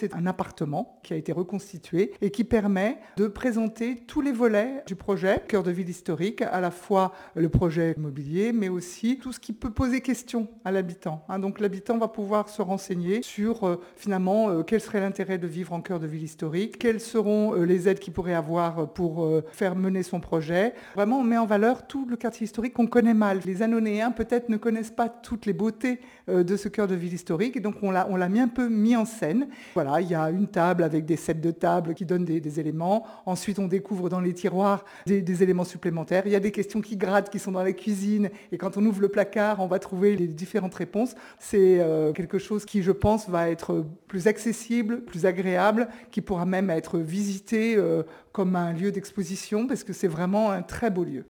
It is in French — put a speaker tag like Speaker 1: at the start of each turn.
Speaker 1: c'est un appartement qui a été reconstitué et qui permet de présenter tous les volets du projet Cœur de ville historique, à la fois le projet immobilier, mais aussi tout ce qui peut poser question à l'habitant. Donc l'habitant va pouvoir se renseigner sur finalement quel serait l'intérêt de vivre en cœur de ville historique, quelles seront les aides qu'il pourrait avoir pour faire mener son projet. Vraiment, on met en valeur tout le quartier historique qu'on connaît mal. Les Annonéens peut-être ne connaissent pas toutes les beautés de ce cœur de ville historique, et donc on l'a un peu mis en scène. Voilà, il y a une table avec des sets de table qui donnent des éléments. Ensuite, on découvre dans les tiroirs des éléments supplémentaires. Il y a des questions qui grattent, qui sont dans la cuisine, et quand on ouvre le placard, on va trouver les différentes réponses. C'est quelque chose qui, je pense, va être plus accessible, plus agréable, qui pourra même être visité comme un lieu d'exposition, parce que c'est vraiment un très beau lieu.